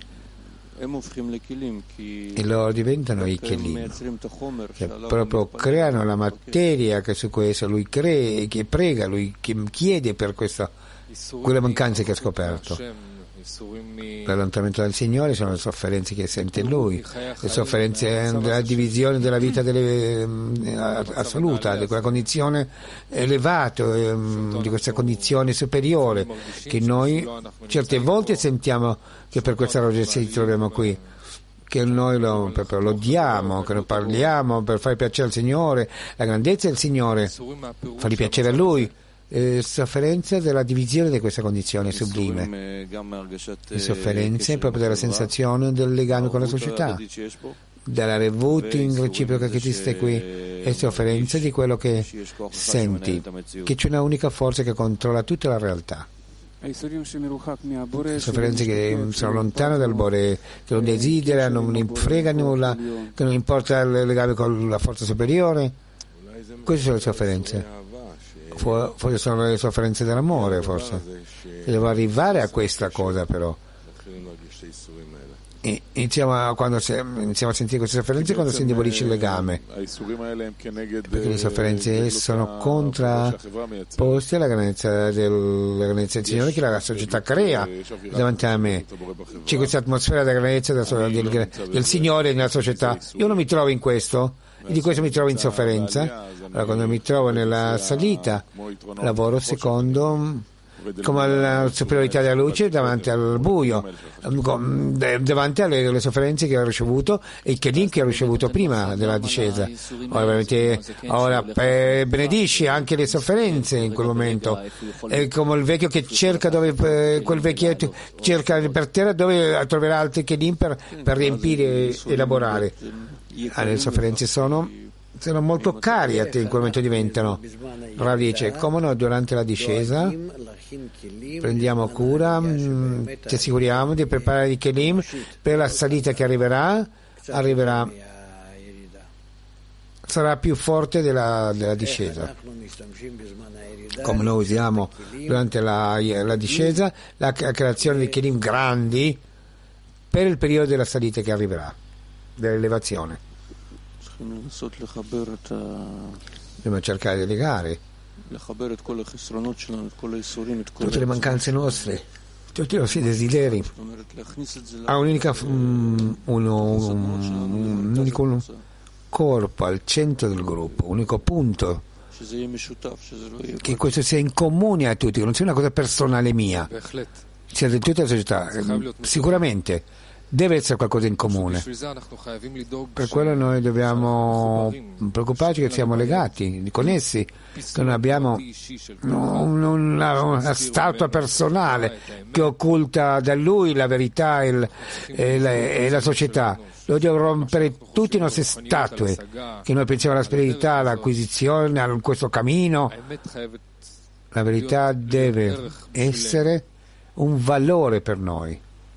E loro diventano i kelim, che proprio creano la materia che su questo lui che prega, lui che chiede per quelle mancanze che ha scoperto. L'allontanamento dal Signore sono le sofferenze che sente lui, le sofferenze della divisione della vita assoluta, di quella condizione elevata, di questa condizione superiore, che noi certe volte sentiamo che per questa ragione ci troviamo qui, che noi lo odiamo, che noi parliamo per fare piacere al Signore, la grandezza del Signore, fargli piacere a Lui. Sofferenza della divisione di questa condizione sublime, le sofferenze proprio della sensazione del legame con la società, della revuting reciproca che esiste qui, e sofferenza di quello che senti, che c'è una unica forza che controlla tutta la realtà. Sofferenze che sono lontane dal Bore, che non desidera, non gli frega nulla, che non importa il legame con la forza superiore. Queste sono le sofferenze. Forse sono le sofferenze dell'amore, forse. E devo arrivare a questa cosa, però. E iniziamo a sentire queste sofferenze quando si indebolisce il legame, perché le sofferenze sono contrapposte alla grandezza del Signore che la società crea davanti a me. C'è questa atmosfera della grandezza del Signore nella società. Io non mi trovo in questo, e di questo mi trovo in sofferenza. Allora, quando mi trovo nella salita, lavoro secondo come la superiorità della luce davanti al buio, davanti alle sofferenze che ho ricevuto e i kelim che ho ricevuto prima della discesa. Ora benedisci anche le sofferenze in quel momento. È come il vecchio che cerca quel vecchietto cerca per terra dove troverà altri kelim per riempire e elaborare. Le sofferenze sono molto cari a te, in quel momento diventano. Rav dice, come no, durante la discesa prendiamo cura, ci assicuriamo di preparare i kelim per la salita che arriverà, sarà più forte della discesa. Come noi usiamo durante la discesa la creazione di kelim grandi per il periodo della salita che arriverà, dell'elevazione. Dobbiamo cercare di legare tutte le mancanze nostre, tutti i nostri desideri a un unico corpo al centro del gruppo, un unico punto, che questo sia in comune a tutti, che non sia una cosa personale mia, sia di tutta la società. Sicuramente deve essere qualcosa in comune. Per quello noi dobbiamo preoccuparci che siamo legati, connessi, che non abbiamo una statua personale che occulta da lui la verità e la società. Dobbiamo rompere tutte le nostre statue, che noi pensiamo alla spiritualità, all'acquisizione, a questo cammino. La verità deve essere un valore per noi.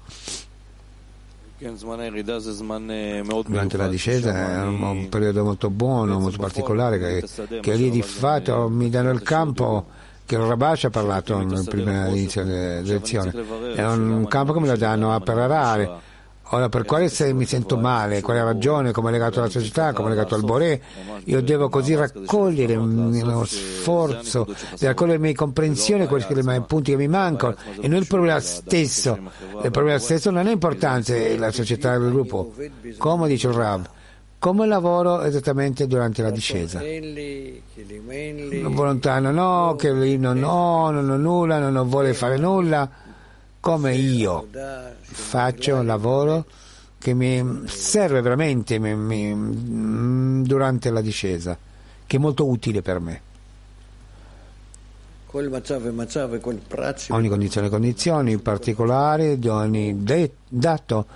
Durante la discesa è un periodo molto buono, molto particolare, che lì di fatto mi danno il campo che il Rabash ha parlato nel primo inizio della lezione. È un campo che me lo danno per arare. Ora, per quale se mi sento male, quale ragione, come è legato alla società, come è legato al Boré, io devo così raccogliere nello sforzo di raccogliere le mie comprensioni, questi punti che mi mancano, e non il problema stesso. Il problema stesso non è importante, la società del gruppo, come dice il Rav, come lavoro esattamente durante la discesa. Lontano, no, che lui non ho nulla, non vuole fare nulla. Come io faccio un lavoro che mi serve veramente durante la discesa, che è molto utile per me. Ogni condizione particolare di ogni dato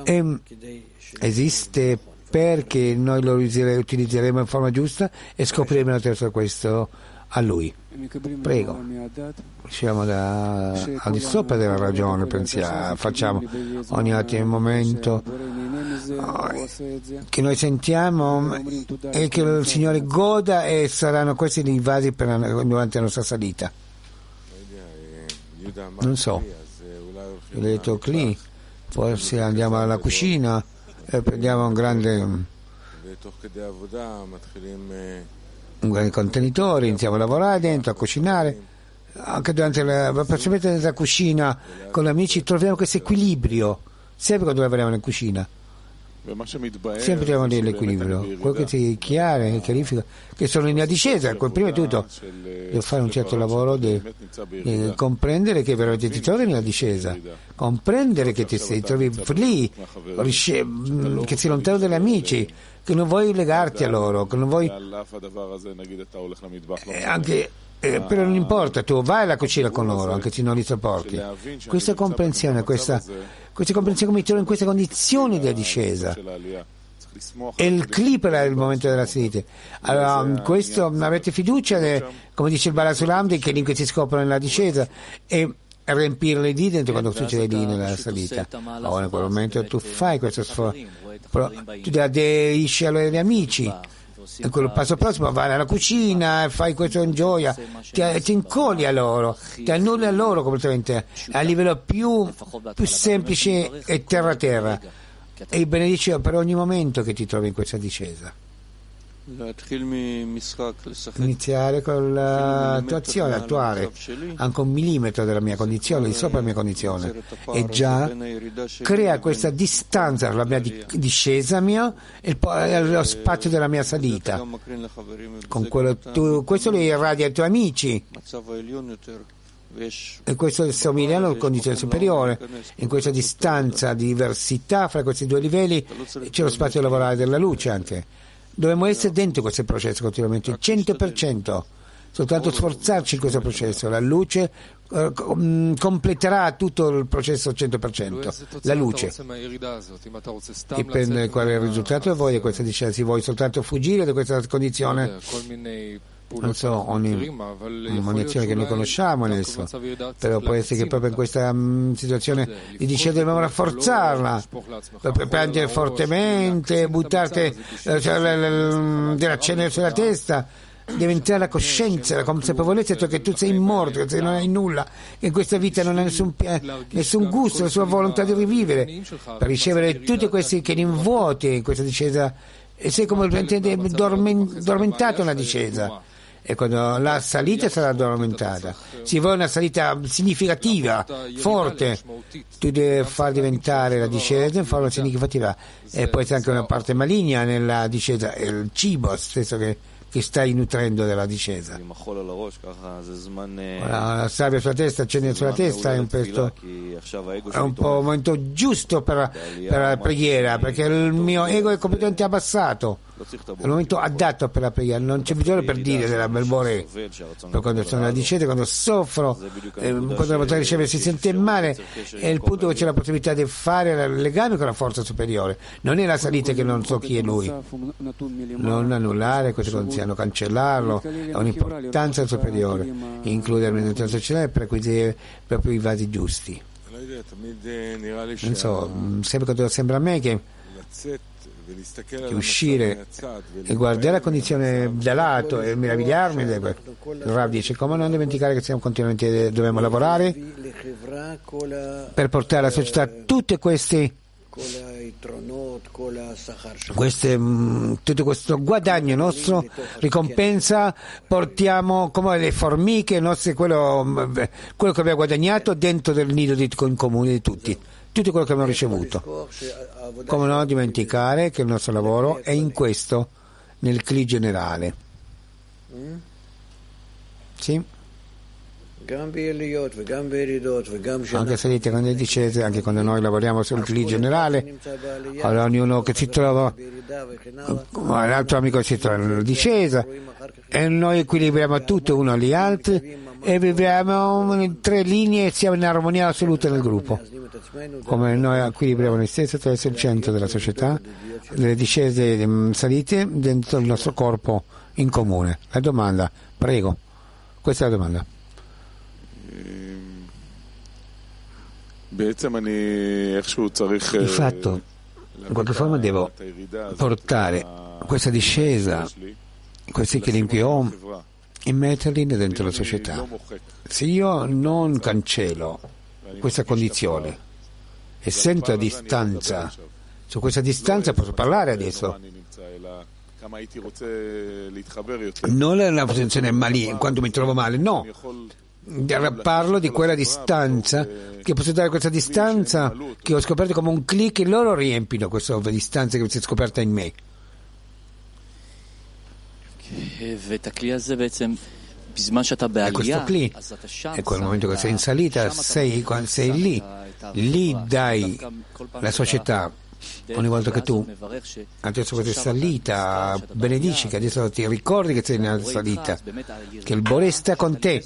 esiste perché noi lo utilizzeremo in forma giusta e scopriremo attraverso questo a lui. Prego, usciamo al di sopra della ragione, facciamo ogni attimo momento che noi sentiamo e che il Signore goda, e saranno questi gli invasi durante la nostra salita. Non so, ho detto lì, forse andiamo alla cucina e prendiamo un grande contenitore, iniziamo a lavorare dentro, a cucinare. Anche durante la cucina con gli amici troviamo questo equilibrio, sempre quando lavoriamo in cucina, sempre troviamo l'equilibrio. Quello che ti chiarifica che sono in discesa, prima di tutto devo fare un certo lavoro di comprendere che veramente ti trovi nella discesa, comprendere che ti trovi lì, che sei lontano dagli amici, che non vuoi legarti a loro, che non vuoi però non importa, tu vai alla cucina con loro anche se non li sopporti. Questa comprensione che mi trovo in queste condizioni di discesa, e il clip era il momento della salita. Allora, questo, avete fiducia, come dice il Balasulam, che lì che si scoprono nella discesa, e riempire le dita dentro quando succede lì nella salita. Allora, in quel momento tu fai questo sforzo, tu aderisci agli amici. E quello passo prossimo vai alla cucina, fai questo in gioia, ti incolli a loro, ti annulli a loro completamente a livello più semplice e terra, e benedici per ogni momento che ti trovi in questa discesa. Iniziare con la tua azione attuale anche un millimetro della mia condizione, di sopra la mia condizione, e già crea questa distanza tra la mia discesa mia e lo spazio della mia salita. Con questo lo irradi ai tuoi amici, e questo somiglia alla condizione superiore. In questa distanza di diversità fra questi due livelli c'è lo spazio da lavorare della luce anche. Dobbiamo essere dentro questo processo continuamente, 100%, soltanto sforzarci in questo processo. La luce completerà tutto il processo 100%. La luce. Dipende qual è il risultato voi di questa discesa. Se vuoi soltanto fuggire da questa condizione, non so, ogni azione che noi conosciamo adesso, però può essere che proprio in questa situazione di discesa dobbiamo rafforzarla, prendere fortemente, buttarti della cenere sulla testa, diventare la coscienza, la consapevolezza che tu sei morto, che non hai nulla, che in questa vita non hai nessun gusto, la sua volontà di rivivere, per ricevere tutti questi che rinvuoti in questa discesa, e sei come dormentato nella discesa. e quando la salita sarà aumentata. Se vuole una salita significativa, forte, tu devi far diventare la discesa in forma significativa, e poi c'è anche una parte maligna nella discesa, è il cibo stesso che stai nutrendo della discesa. La sabbia sulla testa, cenere sulla testa è un momento giusto per la preghiera, perché il mio ego è completamente abbassato, è il momento adatto per la preghiera, non c'è bisogno per dire della Belbore, per quando sono nella discesa, quando soffro, quando la volontà di ricevere si sente male, è il punto dove c'è la possibilità di fare il legame con la forza superiore, non è la salita che non so chi è lui, non annullare queste condizioni, cancellarlo, ha un'importanza superiore, includermi nella società per acquisire proprio i vasi giusti. Non so, sempre quando sembra a me che uscire e guardare la condizione da lato e meravigliarmi, il Rav dice come non dimenticare che siamo continuamente, dobbiamo lavorare per portare alla società tutte tutto questo guadagno nostro, ricompensa, portiamo come le formiche nostre quello che abbiamo guadagnato dentro del nido in comune di tutti, tutto quello che abbiamo ricevuto. Come non dimenticare che il nostro lavoro è in questo, nel CLI generale. Sì? Anche salite con le discese, anche quando noi lavoriamo sul CLI generale, allora ognuno che si trova, l'altro amico si trova nella discesa, e noi equilibriamo tutto uno agli altri e viviamo in 3 linee e siamo in armonia assoluta nel gruppo. Come noi equilibriamo noi stessi attraverso il centro della società, delle discese e salite dentro il nostro corpo in comune. La domanda, prego, questa è la domanda. Di fatto, in qualche forma devo portare questa discesa, questi kilim che ho, e metterli dentro la società. Se io non cancello questa condizione e sento la distanza, su questa distanza posso parlare adesso, non è una posizione maligna in quanto mi trovo male, no, parlo di quella distanza, che posso dare questa distanza che ho scoperto come un click, e loro riempiono questa distanza che si è scoperta in me. E questo click è quel momento che sei in salita, quando sei lì dai la società. Ogni volta che tu adesso questa salita benedici, che adesso ti ricordi che sei nella salita, che il Bore sta con te.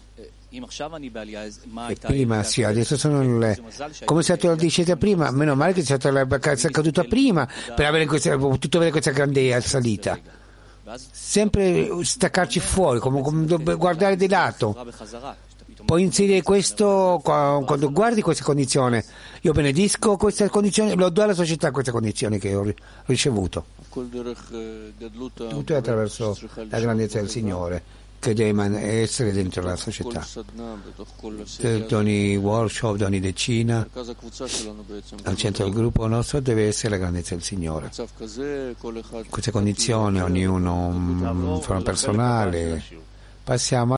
E prima sì, adesso sono come è stata la discesa prima, meno male che c'è stata la caduta prima per potuto avere questa grande salita. Sempre staccarci fuori, come guardare di lato. Puoi inserire questo quando guardi questa condizione. Io benedisco questa condizione, lo do alla società questa condizione che ho ricevuto. Tutto è attraverso la grandezza del Signore che deve essere dentro la società. Da ogni workshop, da ogni decina, al centro del gruppo nostro deve essere la grandezza del Signore. Queste condizioni, ognuno in forma personale, passiamo